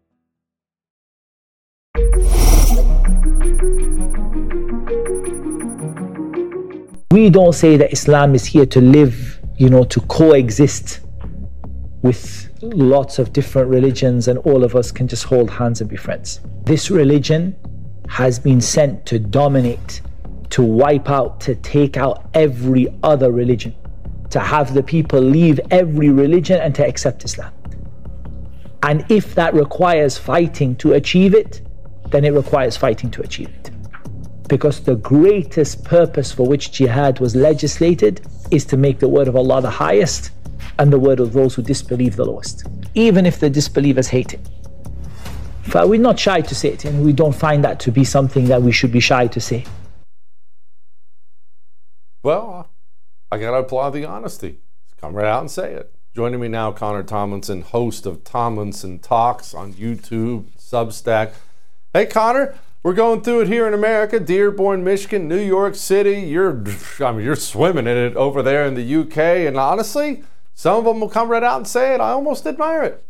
We don't say that Islam is here to live, you know, to coexist with lots of different religions and all of us can just hold hands and be friends. This religion has been sent to dominate, to wipe out, to take out every other religion, to have the people leave every religion and to accept Islam. And if that requires fighting to achieve it, then it requires fighting to achieve it. Because the greatest purpose for which jihad was legislated is to make the word of Allah the highest and the word of those who disbelieve the lowest, even if the disbelievers hate it. But we're not shy to say it, and we don't find that to be something that we should be shy to say. Well, I gotta applaud the honesty. Come right out and say it. Joining me now, Connor Tomlinson, host of Tomlinson Talks on YouTube, Substack. Hey, Connor, we're going through it here in America, Dearborn, Michigan, New York City. You're, I mean, you're swimming in it over there in the U K, and honestly, some of them will come right out and say it. I almost admire it.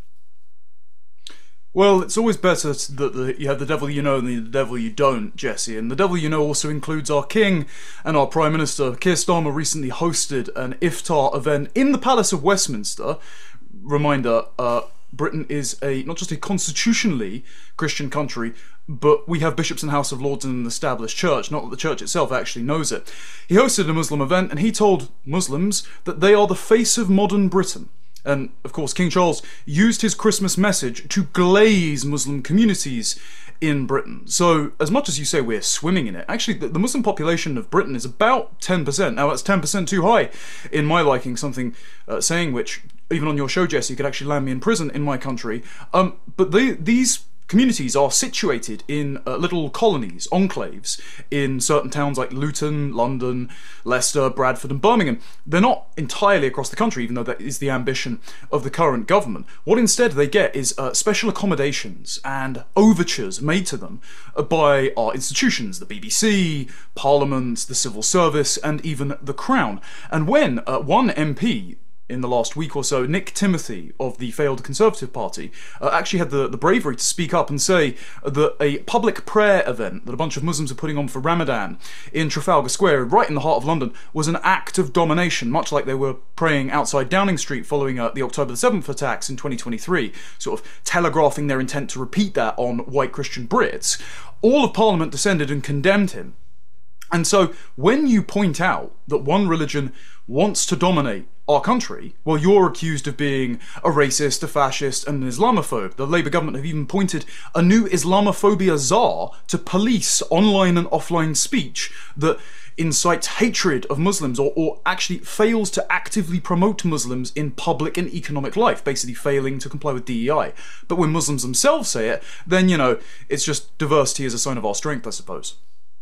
Well, it's always better that the, you have the devil you know than the devil you don't, Jesse. And the devil you know also includes our king and our Prime Minister. Keir Starmer recently hosted an iftar event in the Palace of Westminster. Reminder, uh, Britain is a not just a constitutionally Christian country, but we have bishops in the House of Lords and an established church, not that the church itself actually knows it. He hosted a Muslim event and he told Muslims that they are the face of modern Britain. And, of course, King Charles used his Christmas message to glaze Muslim communities in Britain. So, as much as you say we're swimming in it, actually, the, the Muslim population of Britain is about ten percent. Now, that's ten percent too high, in my liking, something uh, saying which, even on your show, Jesse, could actually land me in prison in my country. Um, but they, these communities are situated in uh, little colonies, enclaves, in certain towns like Luton, London, Leicester, Bradford and Birmingham. They're not entirely across the country, even though that is the ambition of the current government. What instead they get is uh, special accommodations and overtures made to them by our institutions, the B B C, Parliament, the Civil Service and even the Crown. And when uh, one M P in the last week or so, Nick Timothy of the failed Conservative Party, uh, actually had the, the bravery to speak up and say that a public prayer event that a bunch of Muslims are putting on for Ramadan in Trafalgar Square, right in the heart of London, was an act of domination, much like they were praying outside Downing Street following uh, the October the seventh attacks in twenty twenty-three, sort of telegraphing their intent to repeat that on white Christian Brits. All of Parliament descended and condemned him. And so when you point out that one religion wants to dominate our country, well, you're accused of being a racist, a fascist, and an Islamophobe. The Labour government have even appointed a new Islamophobia czar to police online and offline speech that incites hatred of Muslims or, or actually fails to actively promote Muslims in public and economic life, basically failing to comply with D E I. But when Muslims themselves say it, then, you know, it's just diversity is a sign of our strength, I suppose.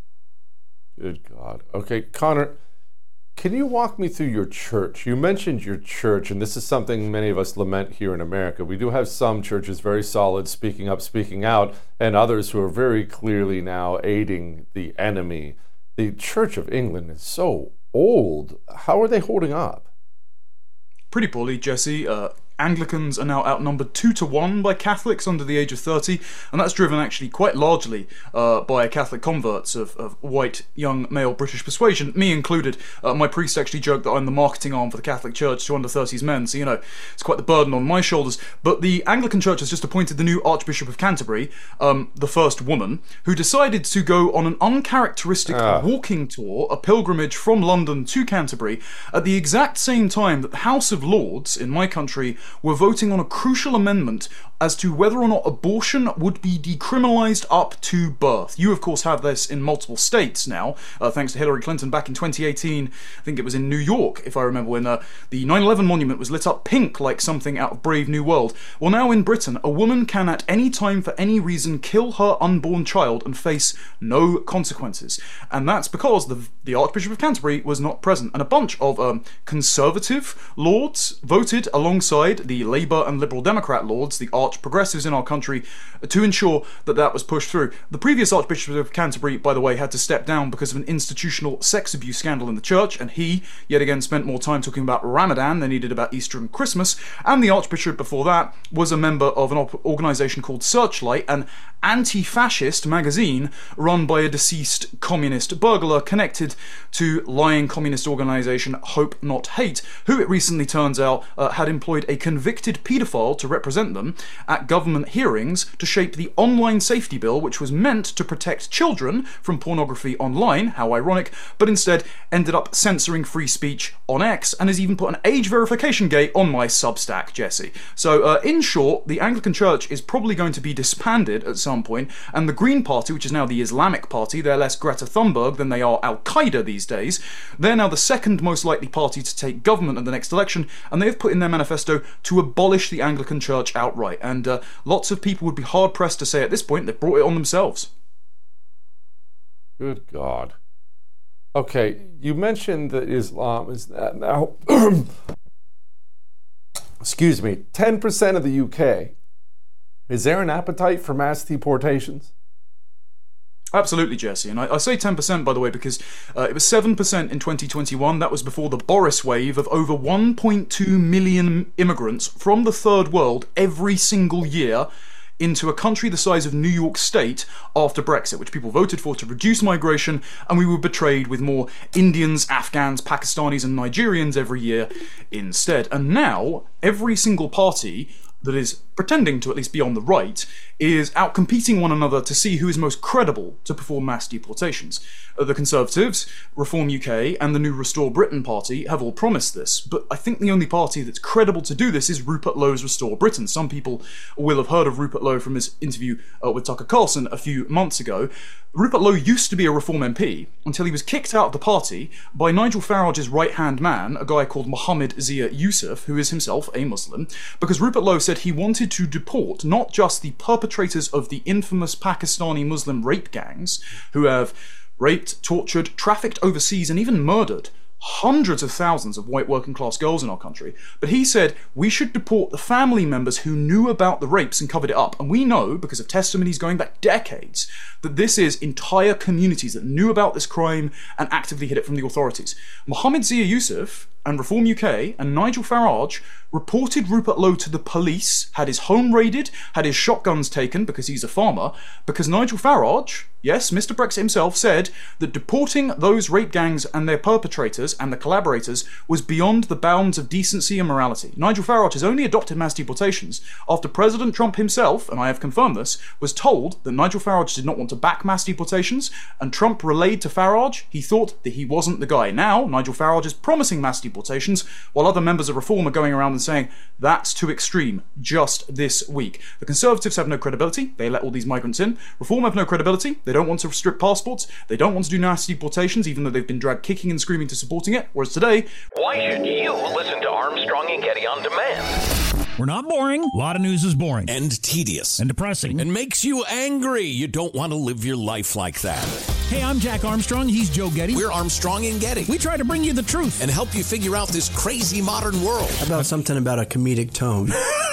Good God. Okay, Connor, can you walk me through your church? You mentioned your church, and this is something many of us lament here in America. We do have some churches very solid, speaking up, speaking out, and others who are very clearly now aiding the enemy. The Church of England is so old. How are they holding up? Pretty poorly, Jesse. Uh, Anglicans are now outnumbered two to one by Catholics under the age of thirty, and that's driven actually quite largely uh, by Catholic converts of, of white, young, male British persuasion, me included. Uh, my priest actually joked that I'm the marketing arm for the Catholic Church to under thirties men, so, you know, it's quite the burden on my shoulders. But the Anglican Church has just appointed the new Archbishop of Canterbury, um, the first woman, who decided to go on an uncharacteristic ah. walking tour, a pilgrimage from London to Canterbury, at the exact same time that the House of Lords in my country were voting on a crucial amendment as to whether or not abortion would be decriminalised up to birth. You, of course, have this in multiple states now, uh, thanks to Hillary Clinton back in twenty eighteen. I think it was in New York, if I remember, when uh, the nine eleven monument was lit up pink like something out of Brave New World. Well, now in Britain, a woman can at any time for any reason kill her unborn child and face no consequences. And that's because the, the Archbishop of Canterbury was not present. And a bunch of um, conservative lords voted alongside persuaded the Labour and Liberal Democrat lords, the arch progressives in our country, to ensure that that was pushed through. The previous Archbishop of Canterbury, by the way, had to step down because of an institutional sex abuse scandal in the church, and he, yet again, spent more time talking about Ramadan than he did about Easter and Christmas. And the Archbishop before that was a member of an op- organisation called Searchlight, an anti-fascist magazine run by a deceased communist burglar connected to lying communist organisation Hope Not Hate, who it recently turns out uh, had employed a convicted paedophile to represent them at government hearings to shape the online safety bill, which was meant to protect children from pornography online, how ironic, but instead ended up censoring free speech on X and has even put an age verification gate on my Substack, Jesse. So uh, in short, the Anglican Church is probably going to be disbanded at some point, and the Green Party, which is now the Islamic Party, they're less Greta Thunberg than they are Al-Qaeda these days, they're now the second most likely party to take government at the next election, and they have put in their manifesto to abolish the Anglican Church outright, and uh, lots of people would be hard-pressed to say at this point they've brought it on themselves. Good God. Okay, you mentioned that Islam is now, excuse me, ten percent of the U K. Is there an appetite for mass deportations? Absolutely, Jesse. And I, I say ten percent, by the way, because uh, it was seven percent in twenty twenty-one. That was before the Boris wave of over one point two million immigrants from the third world every single year into a country the size of New York State after Brexit, which people voted for to reduce migration, and we were betrayed with more Indians, Afghans, Pakistanis, and Nigerians every year instead. And now, every single party that is pretending to at least be on the right is out competing one another to see who is most credible to perform mass deportations. Uh, the Conservatives, Reform U K, and the new Restore Britain party have all promised this, but I think the only party that's credible to do this is Rupert Lowe's Restore Britain. Some people will have heard of Rupert Lowe from his interview uh, with Tucker Carlson a few months ago. Rupert Lowe used to be a Reform M P until he was kicked out of the party by Nigel Farage's right-hand man, a guy called Mohammed Zia Yusuf, who is himself a Muslim, because Rupert Lowe said he wanted to deport not just the perpetrators of the infamous Pakistani Muslim rape gangs, who have raped, tortured, trafficked overseas, and even murdered hundreds of thousands of white working class girls in our country, but he said we should deport the family members who knew about the rapes and covered it up. And we know, because of testimonies going back decades, that this is entire communities that knew about this crime and actively hid it from the authorities. Mohammed Zia Yusuf and Reform U K and Nigel Farage reported Rupert Lowe to the police, had his home raided, had his shotguns taken because he's a farmer, because Nigel Farage, yes, Mister Brexit himself, said that deporting those rape gangs and their perpetrators and the collaborators was beyond the bounds of decency and morality. Nigel Farage has only adopted mass deportations after President Trump himself, and I have confirmed this, was told that Nigel Farage did not want to back mass deportations, and Trump relayed to Farage he thought that he wasn't the guy. Now, Nigel Farage is promising mass deportations, while other members of Reform are going around and saying, that's too extreme, just this week. The Conservatives have no credibility, they let all these migrants in. Reform have no credibility, they don't want to restrict passports, they don't want to do mass deportations, even though they've been dragged kicking and screaming to supporting it, whereas today... Why should you listen to Armstrong and Getty on demand? We're not boring. A lot of news is boring. And tedious. And depressing. And makes you angry. You don't want to live your life like that. Hey, I'm Jack Armstrong. He's Joe Getty. We're Armstrong and Getty. We try to bring you the truth. And help you figure out this crazy modern world. How about something about a comedic tone?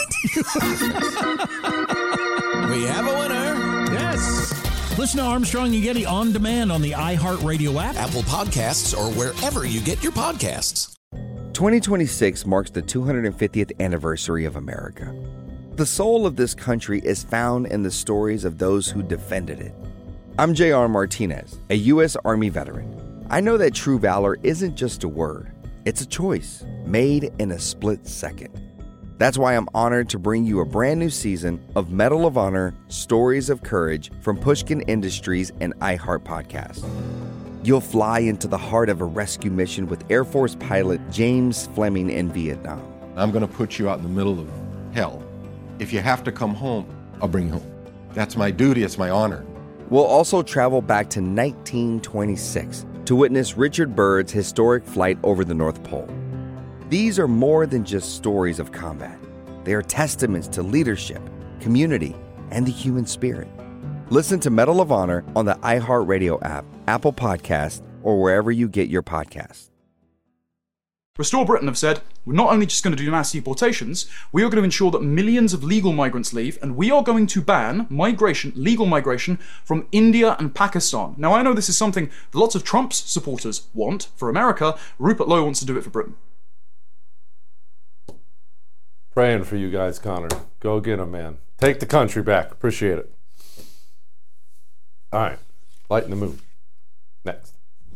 We have a winner. Yes. Listen to Armstrong and Getty on demand on the iHeartRadio app, Apple Podcasts, or wherever you get your podcasts. twenty twenty-six marks the two hundred fiftieth anniversary of America. The soul of this country is found in the stories of those who defended it. I'm J R Martinez, a U S Army veteran. I know that true valor isn't just a word, it's a choice made in a split second. That's why I'm honored to bring you a brand new season of Medal of Honor Stories of Courage from Pushkin Industries and iHeart Podcast. You'll fly into the heart of a rescue mission with Air Force pilot James Fleming in Vietnam. I'm going to put you out in the middle of hell. If you have to come home, I'll bring you home. That's my duty, it's my honor. We'll also travel back to nineteen twenty-six to witness Richard Byrd's historic flight over the North Pole. These are more than just stories of combat. They are testaments to leadership, community, and the human spirit. Listen to Medal of Honor on the iHeartRadio app, Apple Podcast, or wherever you get your podcasts. Restore Britain have said, we're not only just going to do mass deportations, we are going to ensure that millions of legal migrants leave, and we are going to ban migration, legal migration, from India and Pakistan. Now, I know this is something that lots of Trump's supporters want for America. Rupert Lowe wants to do it for Britain. Praying for you guys, Connor. Go get him, man. Take the country back. Appreciate it. All right. Lighten the mood. Next.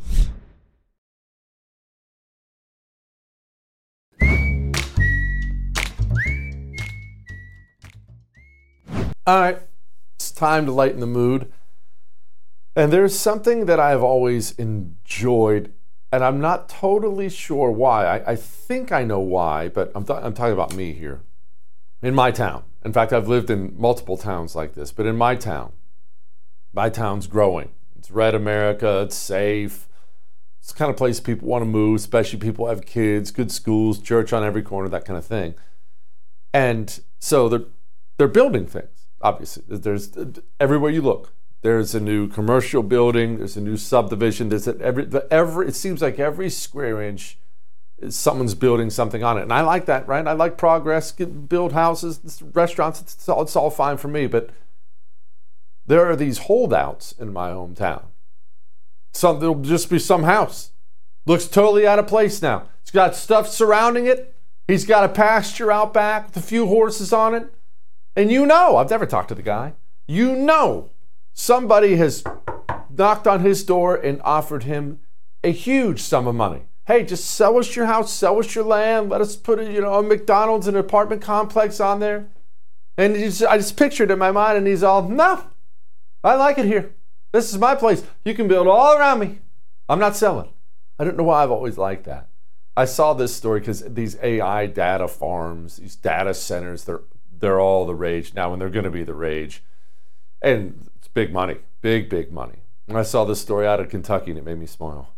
All right, it's time to lighten the mood. And there's something that I've always enjoyed, and I'm not totally sure why. I, I think I know why, but I'm, th- I'm talking about me here. In my town. In fact, I've lived in multiple towns like this, but in my town, my town's growing. It's red America, it's safe. It's the kind of place people want to move, especially people who have kids, good schools, church on every corner, that kind of thing. And so they're, they're building things. Obviously, there's everywhere you look. There's a new commercial building. There's a new subdivision. There's a, every the, every. It seems like every square inch, someone's building something on it, and I like that, right? I like progress. Get, build houses, restaurants. It's all, it's all fine for me. But there are these holdouts in my hometown. Some there'll just be some house looks totally out of place now. It's got stuff surrounding it. He's got a pasture out back with a few horses on it. And you know, I've never talked to the guy. You know, somebody has knocked on his door and offered him a huge sum of money. Hey, just sell us your house, sell us your land. Let us put a, you know, a McDonald's and an apartment complex on there. And just, I just pictured it in my mind, and he's all, no, I like it here. This is my place. You can build all around me. I'm not selling. I don't know why I've always liked that. I saw this story because these A I data farms, these data centers, they're They're all the rage now, and they're going to be the rage. And it's big money, big, big money. And I saw this story out of Kentucky, and it made me smile.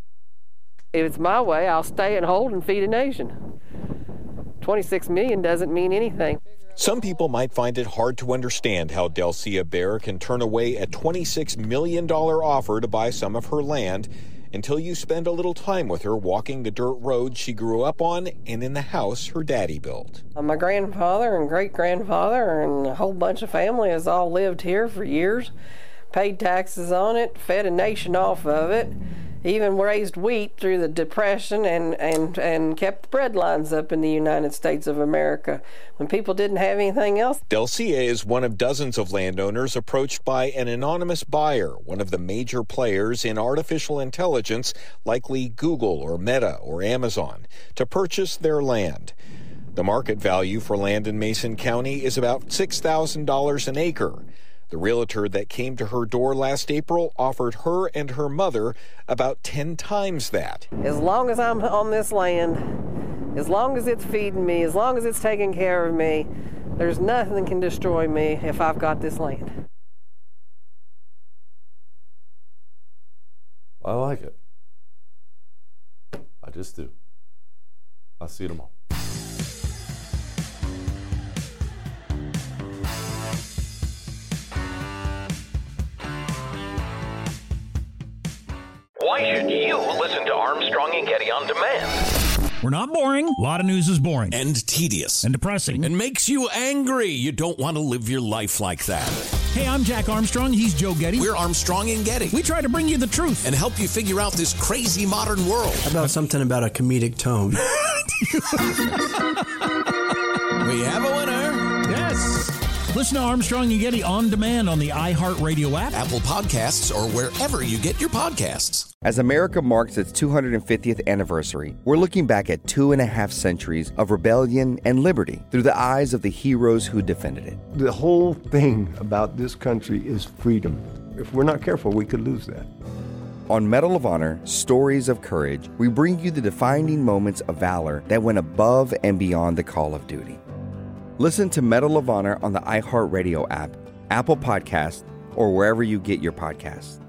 If it's my way, I'll stay and hold and feed a nation. twenty-six million dollars doesn't mean anything. Some people might find it hard to understand how Delcia Bear can turn away a twenty-six million dollars offer to buy some of her land until you spend a little time with her walking the dirt road she grew up on and in the house her daddy built. My grandfather and great-grandfather and a whole bunch of family has all lived here for years, paid taxes on it, fed a nation off of it, even raised wheat through the Depression and, and, and kept the bread lines up in the United States of America when people didn't have anything else. Delcia is one of dozens of landowners approached by an anonymous buyer, one of the major players in artificial intelligence, likely Google or Meta or Amazon, to purchase their land. The market value for land in Mason County is about six thousand dollars an acre. The realtor that came to her door last April offered her and her mother about ten times that. As long as I'm on this land, as long as it's feeding me, as long as it's taking care of me, there's nothing that can destroy me if I've got this land. I like it. I just do. I'll see you tomorrow. Why should you listen to Armstrong and Getty on demand? We're not boring. A lot of news is boring. And tedious. And depressing. And makes you angry. You don't want to live your life like that. Hey, I'm Jack Armstrong. He's Joe Getty. We're Armstrong and Getty. We try to bring you the truth. And help you figure out this crazy modern world. How about something about a comedic tone? We have a winner. Yes. Listen to Armstrong and Getty on demand on the iHeartRadio app, Apple Podcasts, or wherever you get your podcasts. As America marks its two hundred fiftieth anniversary, we're looking back at two and a half centuries of rebellion and liberty through the eyes of the heroes who defended it. The whole thing about this country is freedom. If we're not careful, we could lose that. On Medal of Honor, Stories of Courage, we bring you the defining moments of valor that went above and beyond the call of duty. Listen to Medal of Honor on the iHeartRadio app, Apple Podcasts, or wherever you get your podcasts.